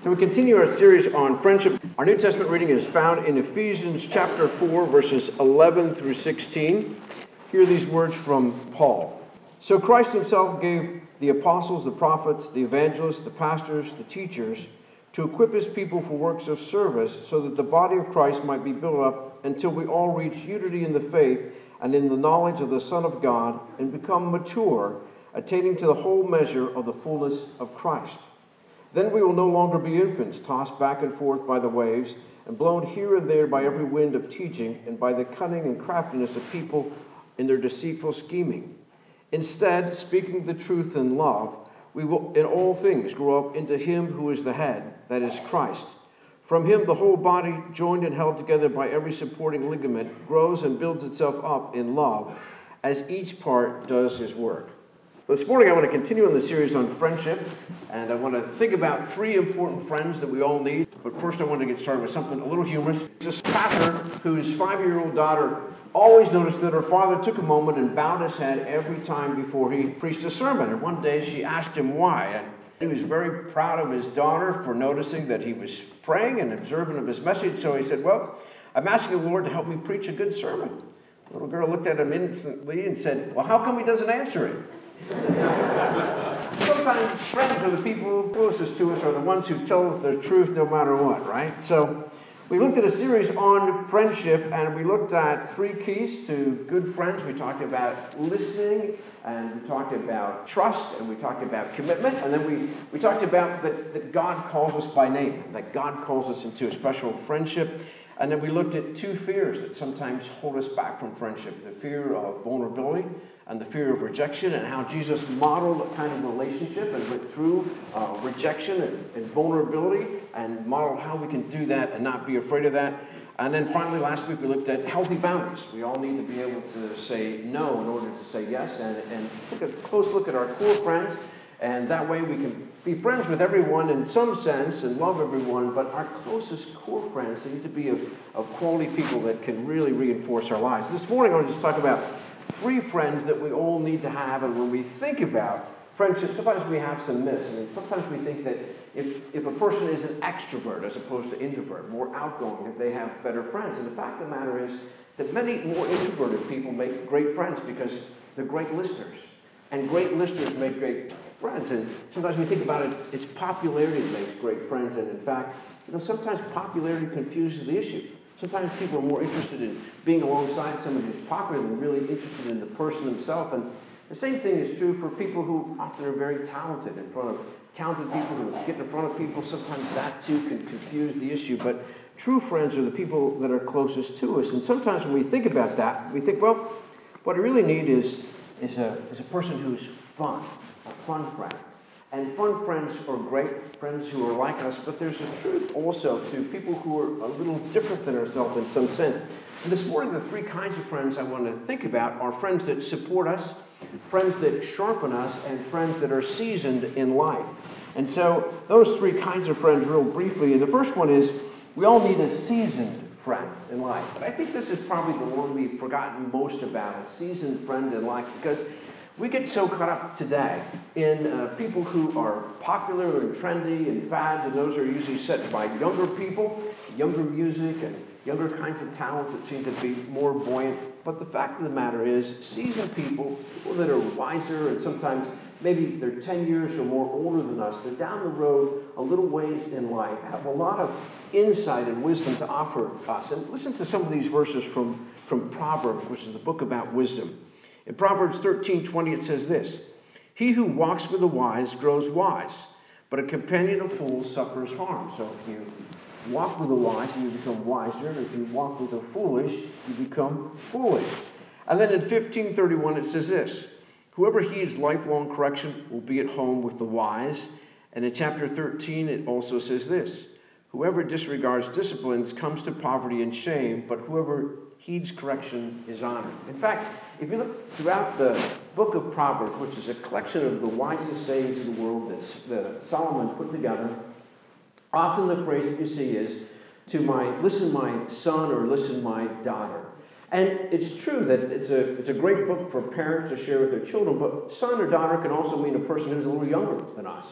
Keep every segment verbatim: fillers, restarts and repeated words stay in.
So we continue our series on friendship. Our New Testament reading is found in Ephesians chapter four, verses eleven through sixteen. Hear these words from Paul. So Christ himself gave the apostles, the prophets, the evangelists, the pastors, the teachers, to equip his people for works of service, so that the body of Christ might be built up until we all reach unity in the faith and in the knowledge of the Son of God, and become mature, attaining to the whole measure of the fullness of Christ. Then we will no longer be infants, tossed back and forth by the waves, and blown here and there by every wind of teaching, and by the cunning and craftiness of people in their deceitful scheming. Instead, speaking the truth in love, we will in all things grow up into him who is the head, that is Christ. From him the whole body, joined and held together by every supporting ligament, grows and builds itself up in love, as each part does his work. This morning I want to continue on the series on friendship, and I want to think about three important friends that we all need. But first I want to get started with something a little humorous. This pastor whose five-year-old daughter always noticed that her father took a moment and bowed his head every time before he preached a sermon. And one day she asked him why, and he was very proud of his daughter for noticing that he was praying and observant of his message. So he said, well, I'm asking the Lord to help me preach a good sermon. The little girl looked at him instantly and said, well, how come he doesn't answer it? Sometimes friends are the people closest to us, are the ones who tell us the truth no matter what, right? So we looked at a series on friendship, and we looked at three keys to good friends. We talked about listening, and we talked about trust, and we talked about commitment, and then we, we talked about that, that God calls us by name, that God calls us into a special friendship. And then we looked at two fears that sometimes hold us back from friendship, the fear of vulnerability and the fear of rejection, and how Jesus modeled a kind of relationship and went through uh, rejection and, and vulnerability and modeled how we can do that and not be afraid of that. And then finally, last week we looked at healthy boundaries. We all need to be able to say no in order to say yes, and, and take a close look at our core friends. And that way we can be friends with everyone in some sense and love everyone, but our closest core friends need to be of, of quality people that can really reinforce our lives. This morning I want to just talk about three friends that we all need to have, and when we think about friendship, sometimes we have some myths. I mean, sometimes we think that if, if a person is an extrovert as opposed to introvert, more outgoing, that they have better friends. And the fact of the matter is that many more introverted people make great friends because they're great listeners. And great listeners make great friends. And sometimes we think about it, it's popularity that makes great friends. And in fact, you know, sometimes popularity confuses the issue. Sometimes people are more interested in being alongside someone who's popular than really interested in the person himself. And the same thing is true for people who often are very talented in front of talented people who get in front of people. Sometimes that too can confuse the issue. But true friends are the people that are closest to us. And sometimes when we think about that, we think, well, what I really need is is a, is a person who's fun, a fun friend. And fun friends are great friends who are like us, but there's a truth also to people who are a little different than ourselves in some sense. And this morning, the three kinds of friends I want to think about are friends that support us, friends that sharpen us, and friends that are seasoned in life. And so those three kinds of friends real briefly. And the first one is we all need a seasoned friend in life. But I think this is probably the one we've forgotten most about, a seasoned friend in life, because we get so caught up today in uh, people who are popular and trendy and fads, and those are usually set by younger people, younger music, and younger kinds of talents that seem to be more buoyant. But the fact of the matter is, seasoned people, people that are wiser, and sometimes maybe they're ten years or more older than us, they're down the road a little ways in life, have a lot of insight and wisdom to offer us. And listen to some of these verses from, from Proverbs, which is the book about wisdom. In Proverbs thirteen twenty, it says this: he who walks with the wise grows wise, but a companion of fools suffers harm. So if you walk with the wise, you become wiser. And if you walk with the foolish, you become foolish. And then in fifteen thirty-one, it says this: whoever heeds lifelong correction will be at home with the wise. And in chapter thirteen, it also says this: whoever disregards disciplines comes to poverty and shame, but whoever heeds correction is honored. In fact, if you look throughout the book of Proverbs, which is a collection of the wisest sayings in the world that, that Solomon put together, often the phrase that you see is, to my, listen my son, or listen my daughter. And it's true that it's a, it's a great book for parents to share with their children, but son or daughter can also mean a person who's a little younger than us.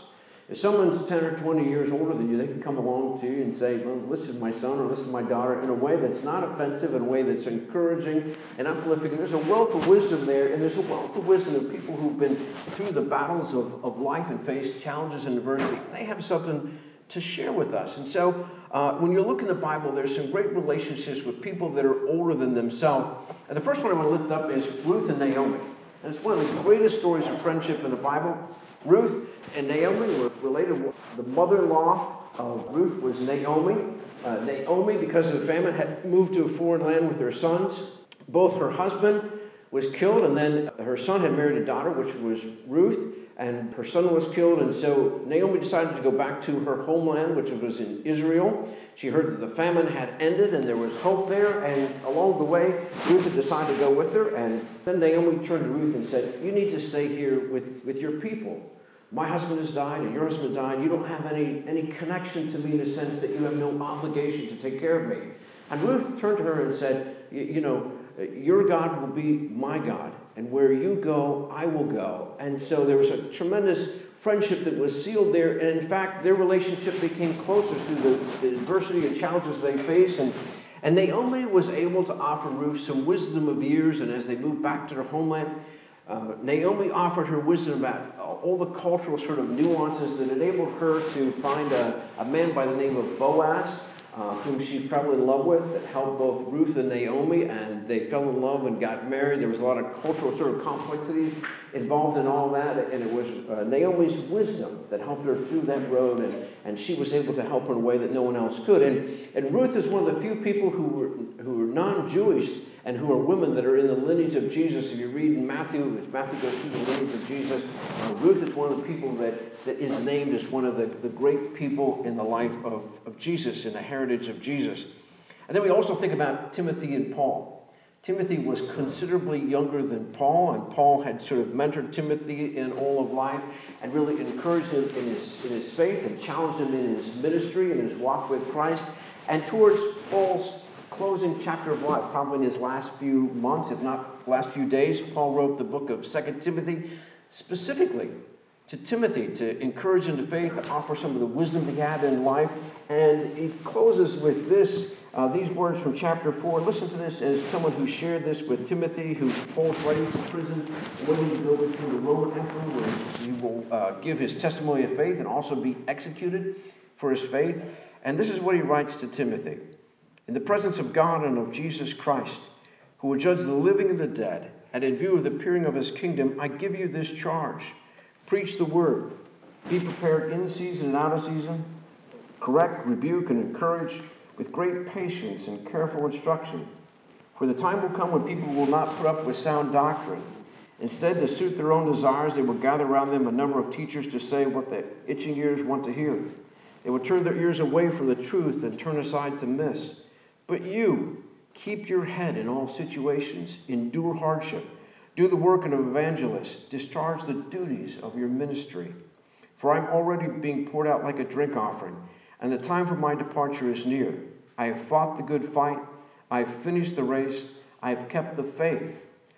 If someone's ten or twenty years older than you, they can come along to you and say, well, this is my son or this is my daughter, in a way that's not offensive, in a way that's encouraging and uplifting. There's a wealth of wisdom there, and there's a wealth of wisdom of people who've been through the battles of, of life and faced challenges and adversity. They have something to share with us. And so uh, when you look in the Bible, there's some great relationships with people that are older than themselves. And the first one I want to lift up is Ruth and Naomi. And it's one of the greatest stories of friendship in the Bible. Ruth and Naomi were related. The mother-in-law of Ruth was Naomi. Uh, Naomi, because of the famine, had moved to a foreign land with her sons. Both her husband was killed, and then her son had married a daughter, which was Ruth, and her son was killed. And so Naomi decided to go back to her homeland, which was in Israel. She heard that the famine had ended and there was hope there, and along the way, Ruth had decided to go with her. And then Naomi turned to Ruth and said, you need to stay here with, with your people. My husband has died and your husband died. You don't have any, any connection to me in the sense that you have no obligation to take care of me. And Ruth turned to her and said, you know, your God will be my God, and where you go, I will go. And so there was a tremendous friendship that was sealed there, and in fact, their relationship became closer through the, the adversity and challenges they faced. And, and Naomi was able to offer Ruth some wisdom of years, and as they moved back to their homeland, uh, Naomi offered her wisdom about all the cultural sort of nuances that enabled her to find a, a man by the name of Boaz, Uh, whom she fell in love with, that helped both Ruth and Naomi, and they fell in love and got married. There was a lot of cultural sort of complexities involved in all that, and it was uh, Naomi's wisdom that helped her through that road, and, and she was able to help her in a way that no one else could. And, and Ruth is one of the few people who were, who are non-Jewish and who are women that are in the lineage of Jesus. If you read in Matthew, as Matthew goes through the lineage of Jesus, uh, Ruth is one of the people that, that is named as one of the, the great people in the life of, of Jesus, in the heritage of Jesus. And then we also think about Timothy and Paul. Timothy was considerably younger than Paul, and Paul had sort of mentored Timothy in all of life and really encouraged him in his, in his faith and challenged him in his ministry and his walk with Christ. And towards Paul's closing chapter of life, probably in his last few months, if not last few days, Paul wrote the book of Second Timothy specifically to Timothy to encourage him to faith, to offer some of the wisdom he had in life. And he closes with this, uh, these words from chapter four. Listen to this as someone who shared this with Timothy, who Paul's writing from prison, waiting to go to the Roman emperor, where he will uh, give his testimony of faith and also be executed for his faith. And this is what he writes to Timothy. In the presence of God and of Jesus Christ, who will judge the living and the dead, and in view of the appearing of his kingdom, I give you this charge. Preach the word. Be prepared in season and out of season. Correct, rebuke, and encourage with great patience and careful instruction. For the time will come when people will not put up with sound doctrine. Instead, to suit their own desires, they will gather around them a number of teachers to say what the itching ears want to hear. They will turn their ears away from the truth and turn aside to myths. But you, keep your head in all situations. Endure hardship. Do the work of an evangelist. Discharge the duties of your ministry. For I'm already being poured out like a drink offering, and the time for my departure is near. I have fought the good fight. I have finished the race. I have kept the faith.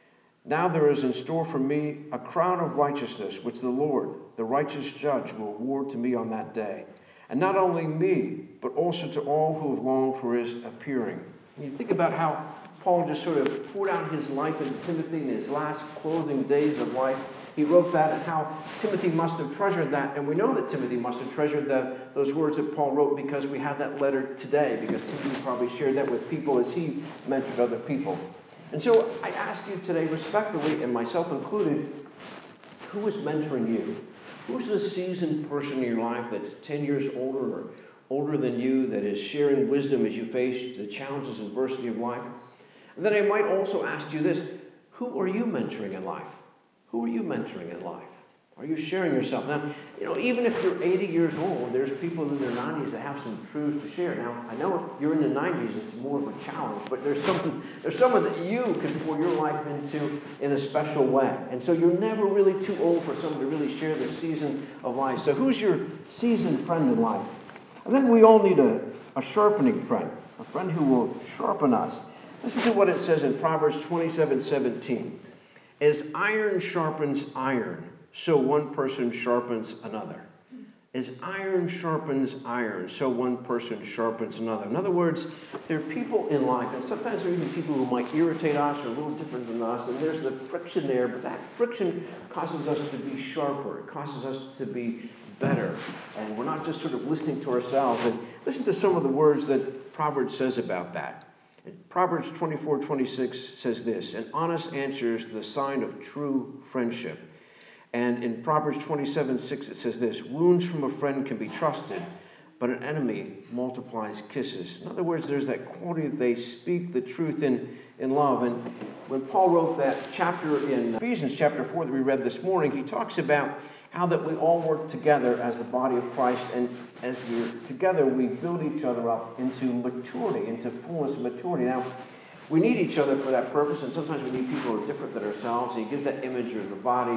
Now there is in store for me a crown of righteousness, which the Lord, the righteous judge, will award to me on that day. And not only me, but also to all who have longed for his appearing. And you think about how Paul just sort of poured out his life into Timothy in his last closing days of life. He wrote that, and how Timothy must have treasured that. And we know that Timothy must have treasured the, those words that Paul wrote because we have that letter today, because Timothy probably shared that with people as he mentored other people. And so I ask you today, respectfully, and myself included, who is mentoring you? Who's the seasoned person in your life that's ten years older or older than you that is sharing wisdom as you face the challenges and adversity of life? And then I might also ask you this, who are you mentoring in life? Who are you mentoring in life? Are you sharing yourself? Now, you know, even if you're eighty years old, there's people in their nineties that have some truths to share. Now, I know if you're in the nineties, it's more of a challenge, but there's something, there's someone that you can pour your life into in a special way. And so you're never really too old for someone to really share the season of life. So who's your seasoned friend in life? And then we all need a, a sharpening friend, a friend who will sharpen us. Listen to what it says in Proverbs twenty-seven seventeen. As iron sharpens iron, so one person sharpens another. As iron sharpens iron, so one person sharpens another. In other words, there are people in life, and sometimes there are even people who might irritate us or a little different than us, and there's the friction there, but that friction causes us to be sharper. It causes us to be better. And we're not just sort of listening to ourselves. And listen to some of the words that Proverbs says about that. Proverbs twenty-four twenty-six says this: an honest answer is the sign of true friendship. And in Proverbs twenty-seven six it says this: wounds from a friend can be trusted, but an enemy multiplies kisses. In other words, there's that quality that they speak the truth in, in love. And when Paul wrote that chapter in Ephesians chapter four that we read this morning, he talks about how that we all work together as the body of Christ, and as we're together, we build each other up into maturity, into fullness and maturity. Now, we need each other for that purpose, and sometimes we need people who are different than ourselves. He gives that image of the body.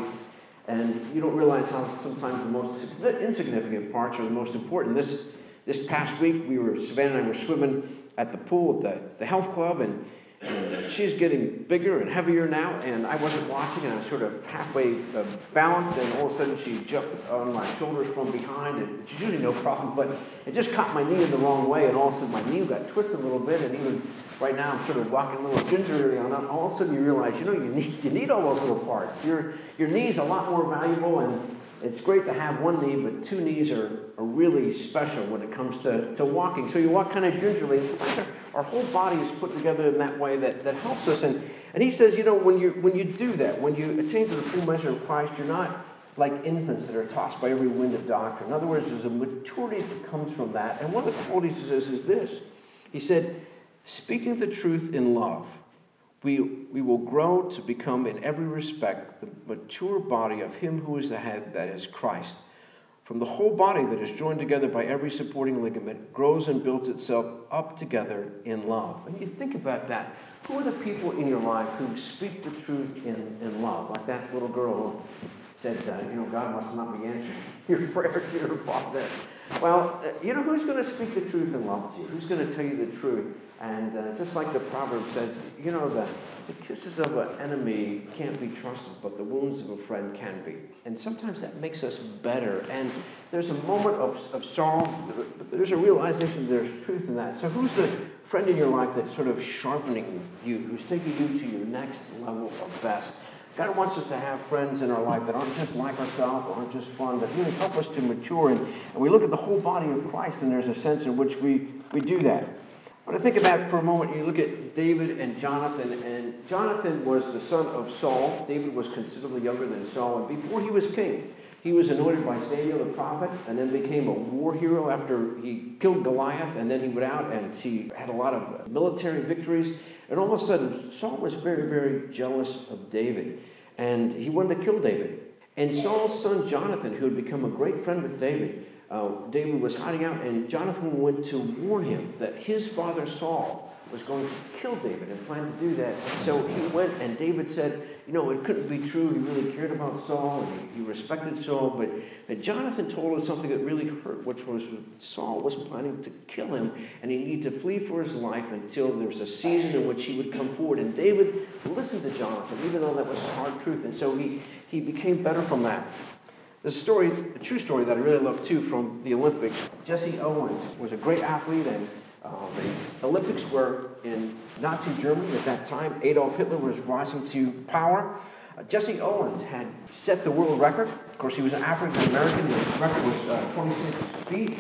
And you don't realize how sometimes the most insignificant parts are the most important. This this past week, we were Savannah and I were swimming at the pool at the, the health club, and, and she's getting bigger and heavier now. And I wasn't watching, and I was sort of halfway uh, balanced, and all of a sudden she jumped on my shoulders from behind, and it's usually no problem, but it just caught my knee in the wrong way, and all of a sudden my knee got twisted a little bit, and even right now I'm sort of walking a little gingerly on it. All of a sudden you realize, you know, you need you need all those little parts. Your your knee's a lot more valuable, and it's great to have one knee, but two knees are, are really special when it comes to, to walking. So you walk kind of gingerly, and sometimes our, our whole body is put together in that way that, that helps us. And, and he says, you know, when you when you do that, when you attain to the full measure of Christ, you're not like infants that are tossed by every wind of doctrine. In other words, there's a maturity that comes from that. And one of the qualities he says is this. He said, speaking the truth in love, we, we will grow to become in every respect the mature body of him who is the head, that is Christ. From the whole body that is joined together by every supporting ligament grows and builds itself up together in love. And you think about that. Who are the people in your life who speak the truth in, in love? Like that little girl who said, uh, you know, God must not be answering your prayers to your Father. Well, uh, you know, who's going to speak the truth in love to you? Who's going to tell you the truth? And uh, just like the proverb says, you know, the, the kisses of an enemy can't be trusted, but the wounds of a friend can be. And sometimes that makes us better. And there's a moment of, of sorrow, but there's a realization there's truth in that. So who's the friend in your life that's sort of sharpening you, who's taking you to your next level of best? God wants us to have friends in our life that aren't just like ourselves, aren't just fun, but really help us to mature. And, and we look at the whole body of Christ, and there's a sense in which we, we do that. When I think about for a moment, you look at David and Jonathan, and Jonathan was the son of Saul. David was considerably younger than Saul, and before he was king, he was anointed by Samuel the prophet, and then became a war hero after he killed Goliath, and then he went out and he had a lot of military victories. And all of a sudden, Saul was very, very jealous of David, and he wanted to kill David. And Saul's son Jonathan, who had become a great friend with David, uh, David was hiding out, and Jonathan went to warn him that his father Saul was going to kill David and planned to do that. So he went, and David said, you know, it couldn't be true. He really cared about Saul, and he, he respected Saul. But, but Jonathan told him something that really hurt, which was Saul was planning to kill him, and he needed to flee for his life until there was a season in which he would come forward. And David listened to Jonathan, even though that was hard truth. And so he, he became better from that. The story, a true story that I really love, too, from the Olympics. Jesse Owens was a great athlete, and Uh, the Olympics were in Nazi Germany at that time. Adolf Hitler was rising to power. Uh, Jesse Owens had set the world record. Of course, he was an African American. The record was uh, twenty-six feet,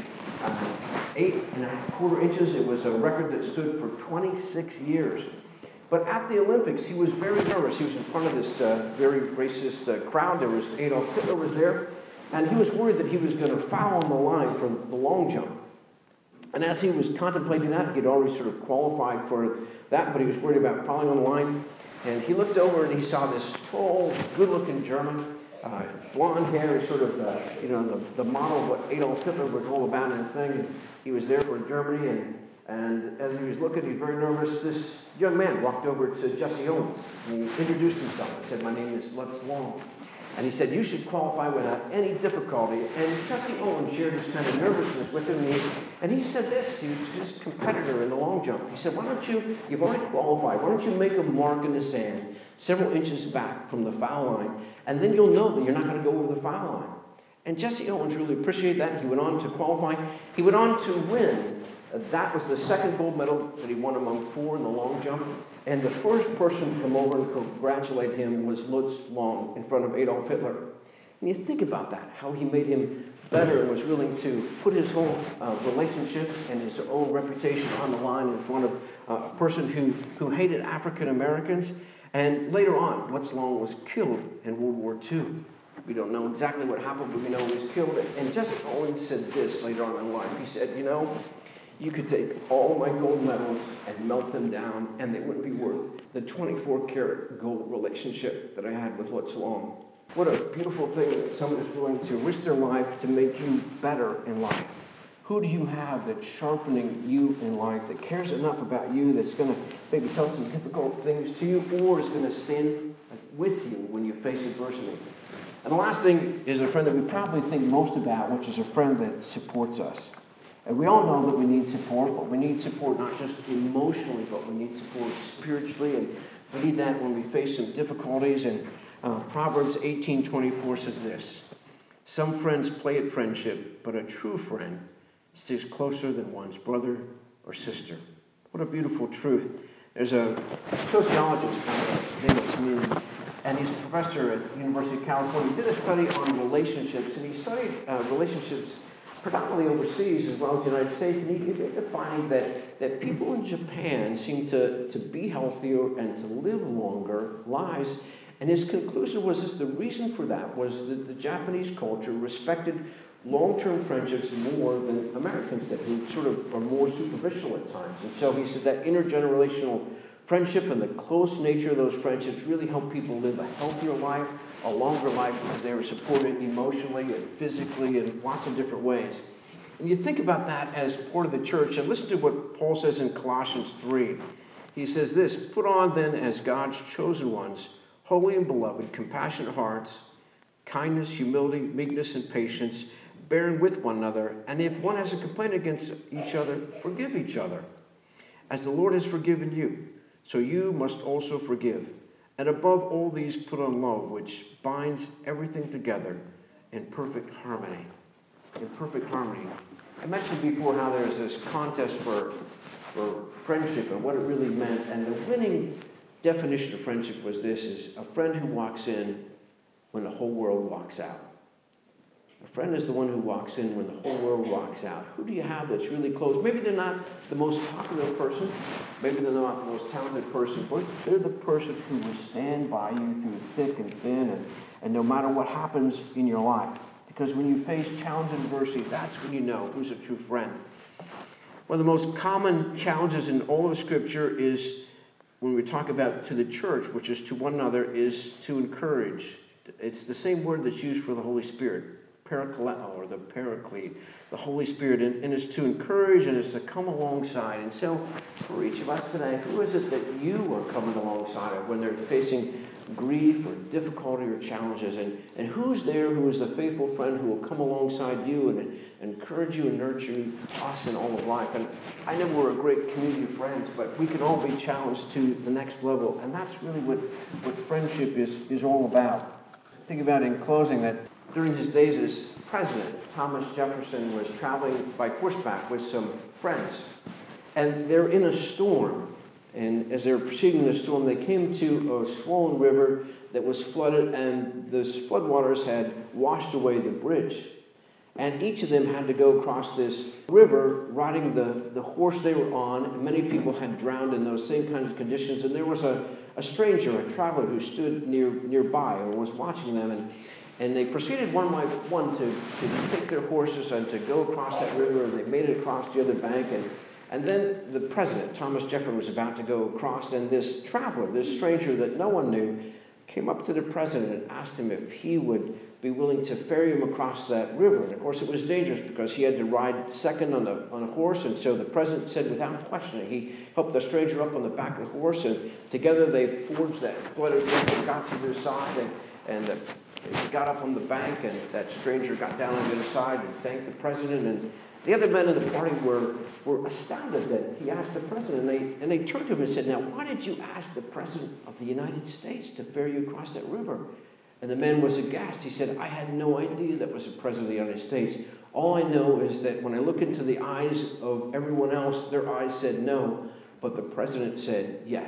uh, eight and a quarter inches. It was a record that stood for twenty-six years. But at the Olympics, he was very nervous. He was in front of this uh, very racist uh, crowd. There was Adolf Hitler was there, and he was worried that he was going to foul on the line for the long jump. And as he was contemplating that, he'd already sort of qualified for that, but he was worried about falling on the line. And he looked over and he saw this tall, good-looking German, uh, blonde hair, sort of, uh, you know, the, the model of what Adolf Hitler was all about in his thing. And he was there for Germany, and, and as he was looking, he was very nervous. This young man walked over to Jesse Owens, and he introduced himself. He said, "My name is Lutz Long." And he said, "You should qualify without any difficulty." And Jesse Owens shared his kind of nervousness with him. And he, and he said this, he was his competitor in the long jump. He said, "Why don't you, you've already qualified, why don't you make a mark in the sand several inches back from the foul line, and then you'll know that you're not going to go over the foul line." And Jesse Owens really appreciated that. He went on to qualify. He went on to win. Uh, that was the second gold medal that he won among four in the long jump. And the first person to come over and congratulate him was Lutz Long in front of Adolf Hitler. And you think about that, how he made him better and was willing to put his whole uh, relationship and his own reputation on the line in front of uh, a person who, who hated African Americans. And later on, Lutz Long was killed in World War Two. We don't know exactly what happened, but we know he was killed. And Jesse Owens said this later on in life. He said, you know, you could take all my gold medals and melt them down, and they wouldn't be worth the twenty-four karat gold relationship that I had with Lutz Long. What a beautiful thing that someone is willing to risk their life to make you better in life. Who do you have that's sharpening you in life, that cares enough about you, that's going to maybe tell some difficult things to you, or is going to stand with you when you face adversity? And the last thing is a friend that we probably think most about, which is a friend that supports us. And we all know that we need support, but we need support not just emotionally, but we need support spiritually, and we need that when we face some difficulties. And uh, Proverbs eighteen twenty-four says this: some friends play at friendship, but a true friend sticks closer than one's brother or sister. What a beautiful truth. There's a sociologist, his name is Min, and he's a professor at the University of California. He did a study on relationships, and he studied uh, relationships predominantly overseas as well as the United States, and he ended up finding that, that people in Japan seem to, to be healthier and to live longer lives. And his conclusion was this: the reason for that was that the Japanese culture respected long-term friendships more than Americans did, who sort of are more superficial at times. And so he said that intergenerational friendship and the close nature of those friendships really help people live a healthier life, a longer life, because they were supported emotionally and physically in lots of different ways. And you think about that as part of the church, and listen to what Paul says in Colossians three. He says this: put on then as God's chosen ones, holy and beloved, compassionate hearts, kindness, humility, meekness, and patience, bearing with one another, and if one has a complaint against each other, forgive each other, as the Lord has forgiven you. So you must also forgive. And above all these, put on love, which binds everything together in perfect harmony. In perfect harmony. I mentioned before how there's this contest for, for friendship and what it really meant. And the winning definition of friendship was this: is a friend who walks in when the whole world walks out. A friend is the one who walks in when the whole world walks out. Who do you have that's really close? Maybe they're not the most popular person. Maybe they're not the most talented person. But they're the person who will stand by you through thick and thin, and, and no matter what happens in your life. Because when you face challenge and adversity, that's when you know who's a true friend. One of the most common challenges in all of Scripture is, when we talk about to the church, which is to one another, is to encourage. It's the same word that's used for the Holy Spirit. Parakaleo, or the Paraclete, the Holy Spirit, and, and it's to encourage and it's to come alongside. And so, for each of us today, who is it that you are coming alongside of when they're facing grief or difficulty or challenges? And, and who's there who is a faithful friend who will come alongside you and, and encourage you and nurture us in all of life? And I know we're a great community of friends, but we can all be challenged to the next level, and that's really what, what friendship is, is all about. Think about in closing that during his days as president, Thomas Jefferson was traveling by horseback with some friends. And they're in a storm. And as they were proceeding the storm, they came to a swollen river that was flooded, and the floodwaters had washed away the bridge. And each of them had to go across this river riding the, the horse they were on. And many people had drowned in those same kinds of conditions. And there was a, a stranger, a traveler, who stood near nearby and was watching them. And And they proceeded one by one to, to take their horses and to go across that river, and they made it across the other bank. And, and then the president, Thomas Jefferson, was about to go across, and this traveler, this stranger that no one knew, came up to the president and asked him if he would be willing to ferry him across that river. And of course it was dangerous because he had to ride second on, the, on a horse, and so the president said without questioning, he helped the stranger up on the back of the horse, and together they forged that flooded river and got to their side, and, and the He got up on the bank, and that stranger got down on the other side and thanked the president. And the other men in the party were, were astounded that he asked the president. And they, and they turned to him and said, "Now, why did you ask the president of the United States to ferry you across that river?" And the man was aghast. He said, I had no idea that was the President of the United States. All I know is that when I look into the eyes of everyone else, their eyes said no, but the President said yes.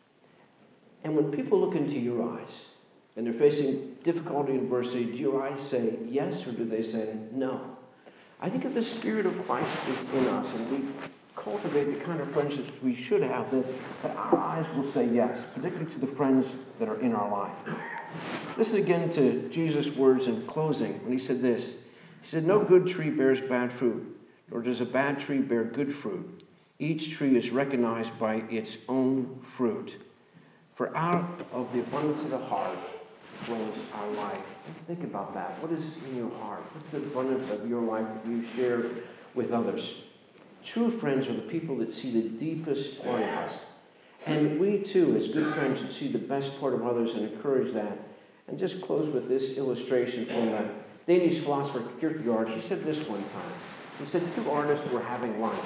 And when people look into your eyes, and they're facing difficulty and adversity, do your eyes say yes, or do they say no? I think if the Spirit of Christ is in us, and we cultivate the kind of friendships we should have, that, that our eyes will say yes, particularly to the friends that are in our life. Listen again to Jesus' words in closing when he said this. He said, no good tree bears bad fruit, nor does a bad tree bear good fruit. Each tree is recognized by its own fruit. For out of the abundance of the heart flows our life. Think about that. What is in your heart? What's the abundance of your life that you share with others? True friends are the people that see the deepest part of us. And we, too, as good friends, should see the best part of others and encourage that. And just close with this illustration from the Danish philosopher Kierkegaard. He said this one time. He said two artists were having lunch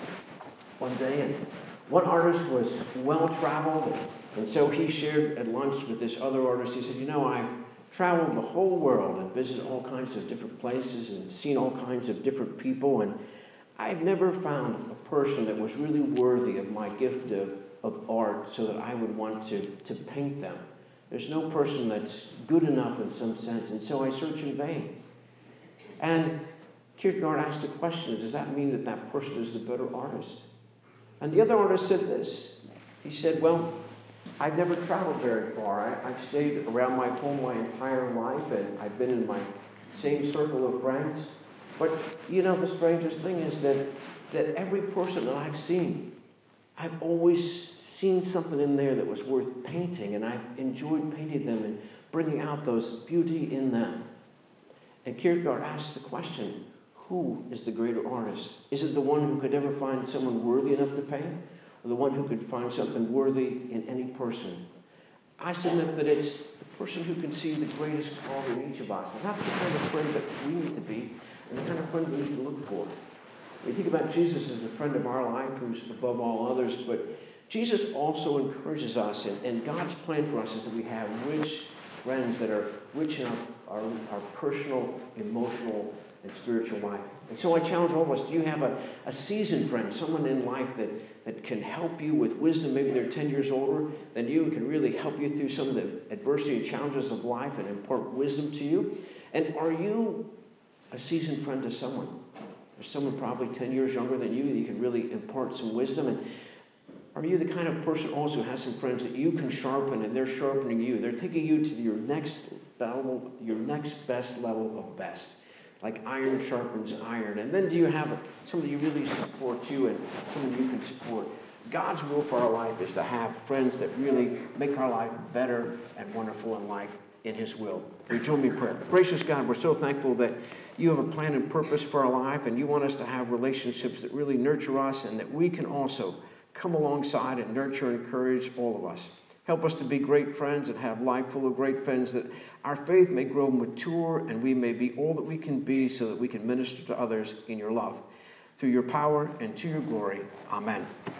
one day, and one artist was well-traveled, and, and so he shared at lunch with this other artist. He said, you know, I've traveled the whole world and visited all kinds of different places and seen all kinds of different people, and I've never found a person that was really worthy of my gift of, of art so that I would want to, to paint them. There's no person that's good enough in some sense, and so I search in vain. And Kierkegaard asked the question, does that mean that that person is the better artist? And the other artist said this. He said, well, I've never traveled very far. I, I've stayed around my home my entire life, and I've been in my same circle of friends. But, you know, the strangest thing is that, that every person that I've seen, I've always seen something in there that was worth painting, and I've enjoyed painting them and bringing out those beauty in them. And Kierkegaard asked the question, who is the greater artist? Is it the one who could ever find someone worthy enough to paint, or the one who could find something worthy in any person? I submit that it's the person who can see the greatest quality in each of us. And that's the kind of friend that we need to be, and the kind of friend we need to look for. We think about Jesus as the friend of our life who's above all others, but Jesus also encourages us, and, and God's plan for us is that we have rich friends that are rich in our, our, our personal, emotional, and spiritual life. And so I challenge all of us, do you have a, a seasoned friend, someone in life that, that can help you with wisdom? Maybe they're ten years older than you and can really help you through some of the adversity and challenges of life and impart wisdom to you. And are you a seasoned friend to someone? There's someone probably ten years younger than you that you can really impart some wisdom. And are you the kind of person also who has some friends that you can sharpen and they're sharpening you? They're taking you to your next level, your next best level of best. Like iron sharpens iron. And then do you have somebody you really support you and somebody you can support? God's will for our life is to have friends that really make our life better and wonderful and like in His will. Will you join me in prayer? Gracious God, we're so thankful that you have a plan and purpose for our life, and you want us to have relationships that really nurture us and that we can also come alongside and nurture and encourage all of us. Help us to be great friends and have life full of great friends, that our faith may grow mature and we may be all that we can be so that we can minister to others in your love. Through your power and to your glory. Amen.